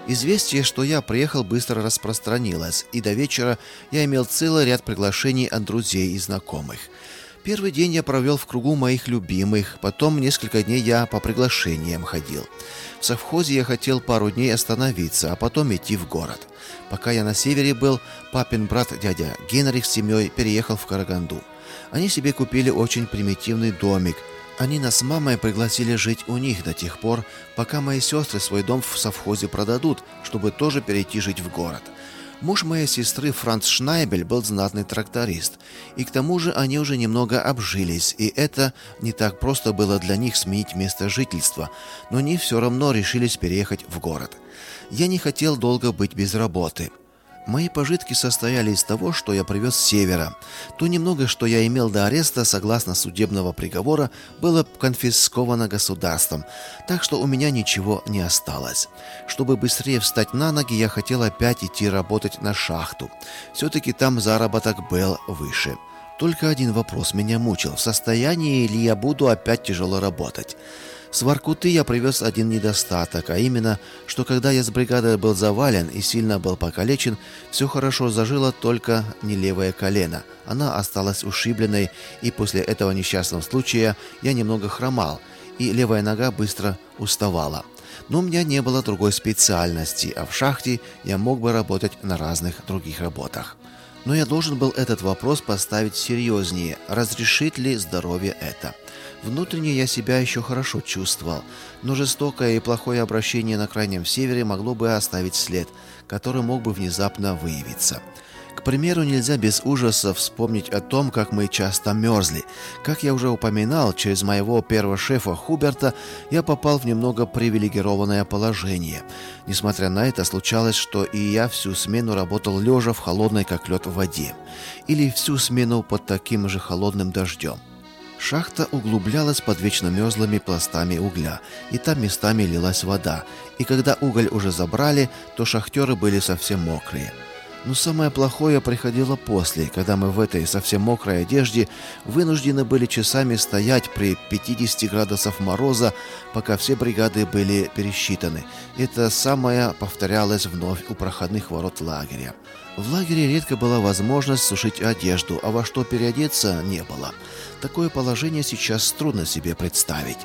Известие, что я приехал, быстро распространилось, и до вечера я имел целый ряд приглашений от друзей и знакомых. Первый день я провел в кругу моих любимых, потом несколько дней я по приглашениям ходил. В совхозе я хотел пару дней остановиться, а потом идти в город. Пока я на севере был, папин брат дядя Генрих с семьей переехал в Караганду. Они себе купили очень примитивный домик. Они нас с мамой пригласили жить у них до тех пор, пока мои сестры свой дом в совхозе продадут, чтобы тоже перейти жить в город. Муж моей сестры Франц Шнайбель был знатный тракторист, и к тому же они уже немного обжились, и это не так просто было для них сменить место жительства, но они все равно решились переехать в город. Я не хотел долго быть без работы. Мои пожитки состояли из того, что я привез с севера. То немного, что я имел до ареста, согласно судебного приговора, было конфисковано государством, так что у меня ничего не осталось. Чтобы быстрее встать на ноги, я хотел опять идти работать на шахту. Все-таки там заработок был выше. Только один вопрос меня мучил: в состоянии ли я буду опять тяжело работать? С Воркуты я привез один недостаток, а именно, что когда я с бригадой был завален и сильно был покалечен, все хорошо зажило, только не левое колено. Она осталась ушибленной, и после этого несчастного случая я немного хромал, и левая нога быстро уставала. Но у меня не было другой специальности, а в шахте я мог бы работать на разных других работах. Но я должен был этот вопрос поставить серьезнее: разрешит ли здоровье это? Внутренне я себя еще хорошо чувствовал, но жестокое и плохое обращение на Крайнем Севере могло бы оставить след, который мог бы внезапно выявиться. К примеру, нельзя без ужаса вспомнить о том, как мы часто мерзли. Как я уже упоминал, через моего первого шефа Хуберта я попал в немного привилегированное положение. Несмотря на это, случалось, что и я всю смену работал лежа в холодной как лед в воде. Или всю смену под таким же холодным дождем. Шахта углублялась под вечно мерзлыми пластами угля, и там местами лилась вода, и когда уголь уже забрали, то шахтеры были совсем мокрые. Но самое плохое приходило после, когда мы в этой совсем мокрой одежде вынуждены были часами стоять при 50 градусах мороза, пока все бригады были пересчитаны. Это самое повторялось вновь у проходных ворот лагеря. В лагере редко была возможность сушить одежду, а во что переодеться не было. Такое положение сейчас трудно себе представить.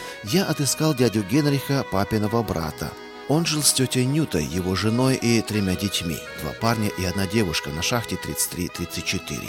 Я отыскал дядю Генриха, папиного брата. Он жил с тетей Нютой, его женой и 3 детьми, 2 парня и 1 девушка на шахте 33-34.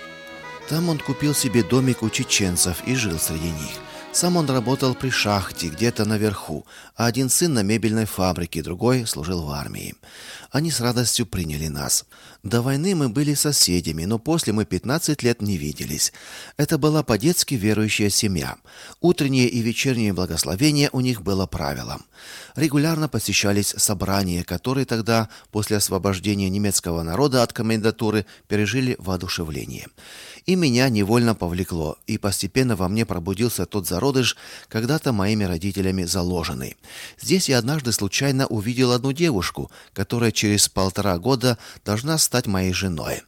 Там он купил себе домик у чеченцев и жил среди них. Сам он работал при шахте, где-то наверху, а один сын на мебельной фабрике, другой служил в армии. Они с радостью приняли нас. До войны мы были соседями, но после мы 15 лет не виделись. Это была по-детски верующая семья. Утреннее и вечернее благословение у них было правилом. Регулярно посещались собрания, которые тогда, после освобождения немецкого народа от комендатуры, пережили воодушевление. И меня невольно повлекло, и постепенно во мне пробудился тот зародыш, когда-то моими родителями заложенный. Здесь я однажды случайно увидел одну девушку, которая через 1,5 года должна стать моей женой.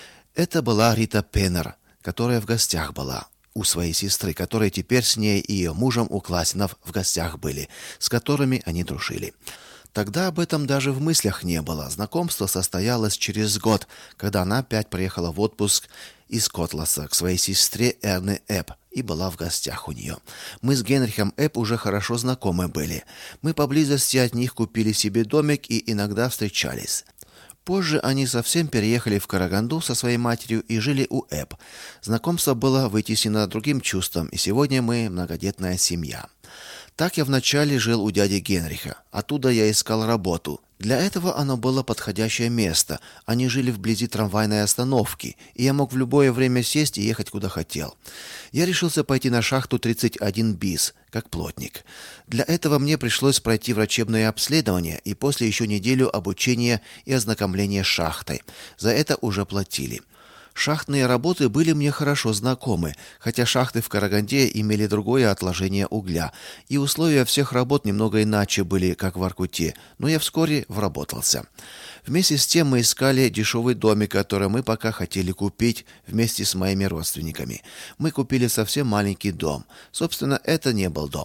Это была Рита Пеннер, которая в гостях была у своей сестры, которые теперь с ней и ее мужем у Класинов в гостях были, с которыми они дружили. Тогда об этом даже в мыслях не было. Знакомство состоялось через год, когда она опять приехала в отпуск из Котласа к своей сестре Эрне Эбб и была в гостях у нее. Мы с Генрихом Эбб уже хорошо знакомы были. Мы поблизости от них купили себе домик и иногда встречались. Позже они совсем переехали в Караганду со своей матерью и жили у Эбб. Знакомство было вытеснено другим чувством, и сегодня мы многодетная семья. Так я вначале жил у дяди Генриха. Оттуда я искал работу. Для этого оно было подходящее место. Они жили вблизи трамвайной остановки, и я мог в любое время сесть и ехать куда хотел. Я решился пойти на шахту 31 БИС, как плотник. Для этого мне пришлось пройти врачебное обследование и после еще неделю обучения и ознакомления с шахтой. За это уже платили. Шахтные работы были мне хорошо знакомы, хотя шахты в Караганде имели другое отложение угля, и условия всех работ немного иначе были, как в Воркуте, но я вскоре вработался. Вместе с тем мы искали дешевый домик, который мы пока хотели купить вместе с моими родственниками. Мы купили совсем маленький дом. Собственно, это не был дом.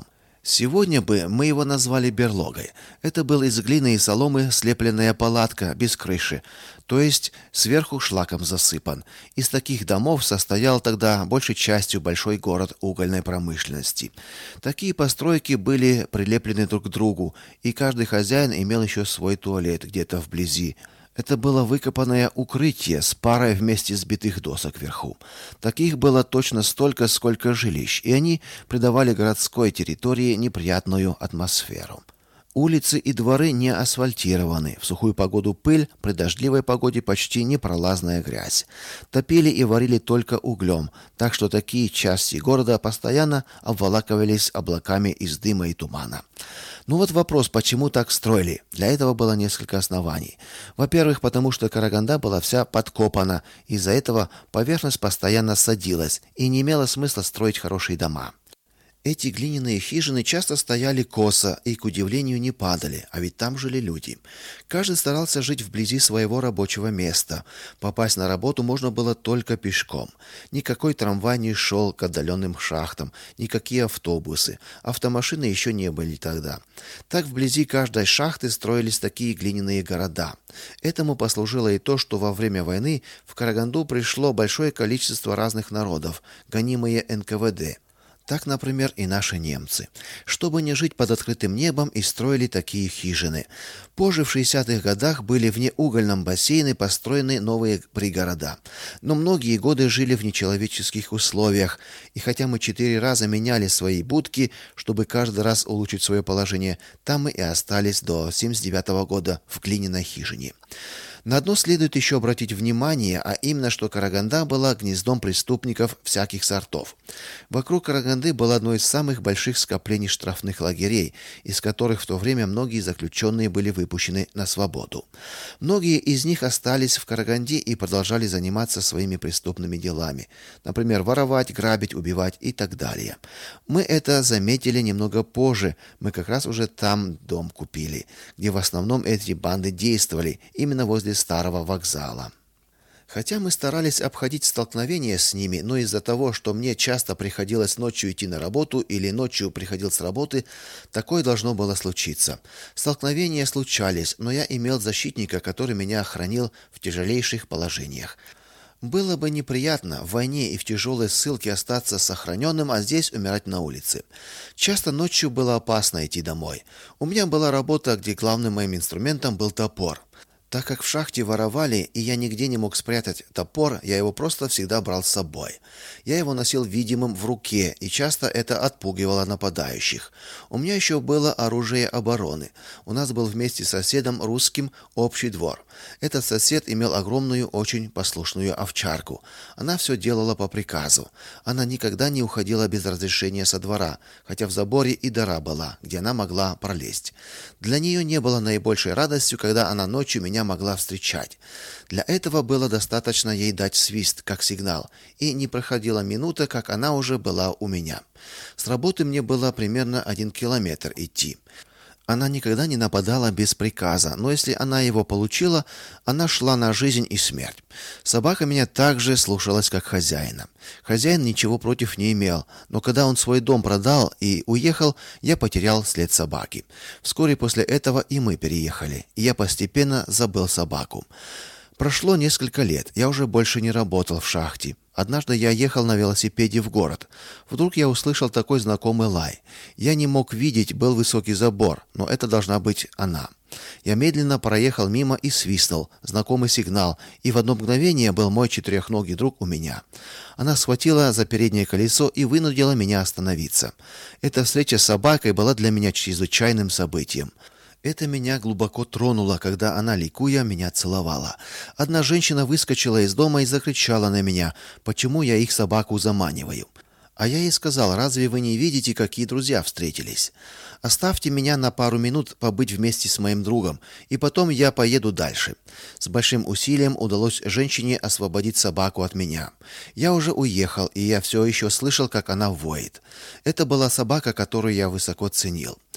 Сегодня бы мы его назвали берлогой. Это был из глины и соломы слепленная палатка без крыши, то есть сверху шлаком засыпан. Из таких домов состоял тогда большей частью большой город угольной промышленности. Такие постройки были прилеплены друг к другу, и каждый хозяин имел еще свой туалет где-то вблизи. Это было выкопанное укрытие с парой вместе сбитых досок вверху. Таких было точно столько, сколько жилищ, и они придавали городской территории неприятную атмосферу. Улицы и дворы не асфальтированы. В сухую погоду пыль, при дождливой погоде почти непролазная грязь. Топили и варили только углем, так что такие части города постоянно обволакивались облаками из дыма и тумана. Ну вот вопрос, почему так строили? Для этого было несколько оснований. Во-первых, потому что Караганда была вся подкопана, из-за этого поверхность постоянно садилась, и не имело смысла строить хорошие дома. Эти глиняные хижины часто стояли косо и, к удивлению, не падали, а ведь там жили люди. Каждый старался жить вблизи своего рабочего места. Попасть на работу можно было только пешком. Никакой трамвай не шел к отдаленным шахтам, никакие автобусы. Автомашины еще не были тогда. Так вблизи каждой шахты строились такие глиняные города. Этому послужило и то, что во время войны в Караганду пришло большое количество разных народов, гонимые НКВД. Так, например, и наши немцы. Чтобы не жить под открытым небом, и строили такие хижины. Позже, в 60-х годах, были в неугольном бассейне построены новые пригорода. Но многие годы жили в нечеловеческих условиях. И хотя мы 4 раза меняли свои будки, чтобы каждый раз улучшить свое положение, там мы и остались до 79-го года в глиняной хижине. На одно следует еще обратить внимание, а именно, что Караганда была гнездом преступников всяких сортов. Вокруг Караганды было одно из самых больших скоплений штрафных лагерей, из которых в то время многие заключенные были выпущены на свободу. Многие из них остались в Караганде и продолжали заниматься своими преступными делами, например, воровать, грабить, убивать и так далее. Мы это заметили немного позже, мы как раз уже там дом купили, где в основном эти банды действовали, именно возле старого вокзала. Хотя мы старались обходить столкновения с ними, но из-за того, что мне часто приходилось ночью идти на работу или ночью приходил с работы, такое должно было случиться. Столкновения случались, но я имел защитника, который меня охранил в тяжелейших положениях. Было бы неприятно в войне и в тяжелой ссылке остаться сохраненным, а здесь умирать на улице. Часто ночью было опасно идти домой. У меня была работа, где главным моим инструментом был топор. Так как в шахте воровали, и я нигде не мог спрятать топор, я его просто всегда брал с собой. Я его носил видимым в руке, и часто это отпугивало нападающих. У меня еще было оружие обороны. У нас был вместе с соседом русским общий двор. Этот сосед имел огромную, очень послушную овчарку. Она все делала по приказу. Она никогда не уходила без разрешения со двора, хотя в заборе и дыра была, где она могла пролезть. Для нее не было наибольшей радостью, когда она ночью меня могла встречать. Для этого было достаточно ей дать свист, как сигнал, и не проходила минута, как она уже была у меня. С работы мне было примерно 1 километр идти. Она никогда не нападала без приказа, но если она его получила, она шла на жизнь и смерть. Собака меня также слушалась, как хозяина. Хозяин ничего против не имел, но когда он свой дом продал и уехал, я потерял след собаки. Вскоре после этого и мы переехали, и я постепенно забыл собаку. Прошло несколько лет, я уже больше не работал в шахте. Однажды я ехал на велосипеде в город. Вдруг я услышал такой знакомый лай. Я не мог видеть, был высокий забор, но это должна быть она. Я медленно проехал мимо и свистнул, знакомый сигнал, и в одно мгновение был мой четырехногий друг у меня. Она схватила за переднее колесо и вынудила меня остановиться. Эта встреча с собакой была для меня чрезвычайным событием. Это меня глубоко тронуло, когда она, ликуя, меня целовала. Одна женщина выскочила из дома и закричала на меня, почему я их собаку заманиваю. А я ей сказал: разве вы не видите, какие друзья встретились? Оставьте меня на пару минут побыть вместе с моим другом, и потом я поеду дальше. С большим усилием удалось женщине освободить собаку от меня. Я уже уехал, и я все еще слышал, как она воет. Это была собака, которую я высоко ценил. В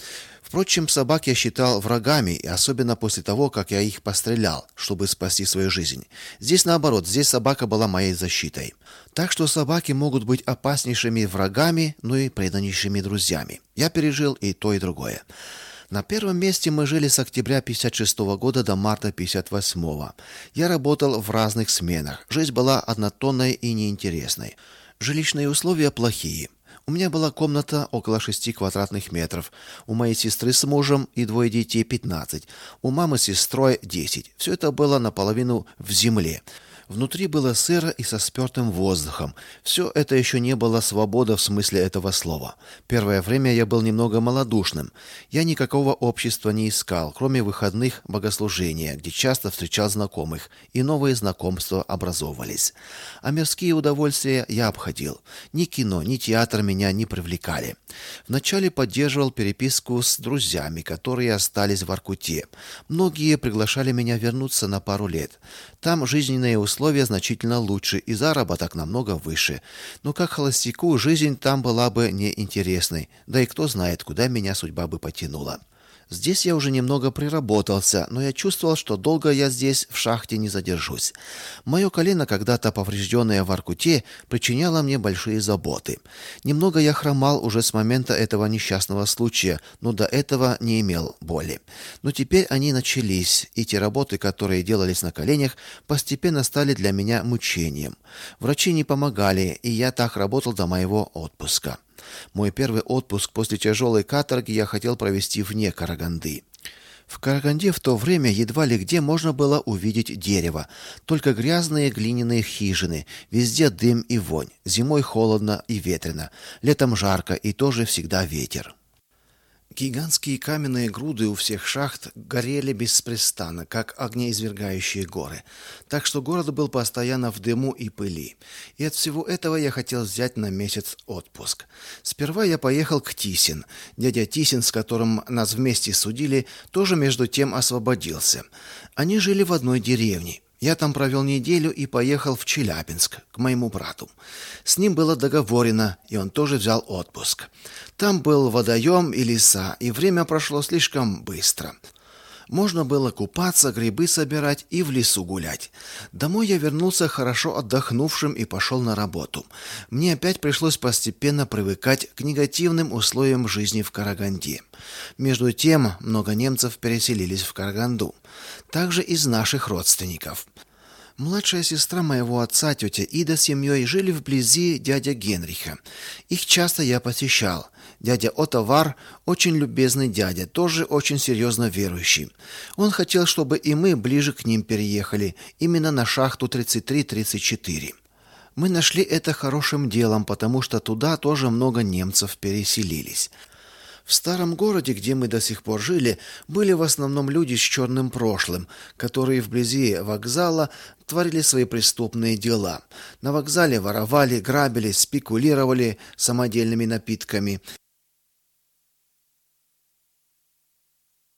Впрочем, собак я считал врагами, и особенно после того, как я их пострелял, чтобы спасти свою жизнь. Здесь наоборот, здесь собака была моей защитой. Так что собаки могут быть опаснейшими врагами, но и преданнейшими друзьями. Я пережил и то, и другое. На первом месте мы жили с октября 56 года до марта 58. Я работал в разных сменах. Жизнь была однотонной и неинтересной. Жилищные условия плохие. У меня была комната около 6 квадратных метров. У моей сестры с мужем и двое детей 15. У мамы с сестрой 10. Все это было наполовину в земле. Внутри было сыро и со спёртым воздухом. Все это еще не было свобода в смысле этого слова. Первое время я был немного малодушным. Я никакого общества не искал, кроме выходных богослужения, где часто встречал знакомых, и новые знакомства образовывались. А мирские удовольствия я обходил. Ни кино, ни театр меня не привлекали. Вначале поддерживал переписку с друзьями, которые остались в Воркуте. Многие приглашали меня вернуться на пару лет. Там жизненные условия значительно лучше и заработок намного выше. Но как холостяку жизнь там была бы неинтересной. Да и кто знает, куда меня судьба бы потянула. Здесь я уже немного приработался, но я чувствовал, что долго я здесь в шахте не задержусь. Мое колено, когда-то поврежденное в Воркуте, причиняло мне большие заботы. Немного я хромал уже с момента этого несчастного случая, но до этого не имел боли. Но теперь они начались, и те работы, которые делались на коленях, постепенно стали для меня мучением. Врачи не помогали, и я так работал до моего отпуска. Мой первый отпуск после тяжелой каторги я хотел провести вне Караганды. В Караганде в то время едва ли где можно было увидеть дерево, только грязные глиняные хижины, везде дым и вонь. Зимой холодно и ветрено, летом жарко и тоже всегда ветер. Гигантские каменные груды у всех шахт горели беспрестанно, как огнеизвергающие горы, так что город был постоянно в дыму и пыли. И от всего этого я хотел взять на месяц отпуск. Сперва я поехал к Тисин. Дядя Тисин, с которым нас вместе судили, тоже между тем освободился. Они жили в одной деревне. Я там провел неделю и поехал в Челябинск к моему брату. С ним было договорено, и он тоже взял отпуск. Там был водоем и леса, и время прошло слишком быстро. Можно было купаться, грибы собирать и в лесу гулять. Домой я вернулся хорошо отдохнувшим и пошел на работу. Мне опять пришлось постепенно привыкать к негативным условиям жизни в Караганде. Между тем, много немцев переселились в Караганду. Также из наших родственников. Младшая сестра моего отца, тетя Ида, с семьей жили вблизи дядя Генриха. Их часто я посещал. Дядя Отовар очень любезный дядя, тоже очень серьезно верующий. Он хотел, чтобы и мы ближе к ним переехали, именно на шахту 33-34. Мы нашли это хорошим делом, потому что туда тоже много немцев переселились. В старом городе, где мы до сих пор жили, были в основном люди с черным прошлым, которые вблизи вокзала творили свои преступные дела. На вокзале воровали, грабили, спекулировали самодельными напитками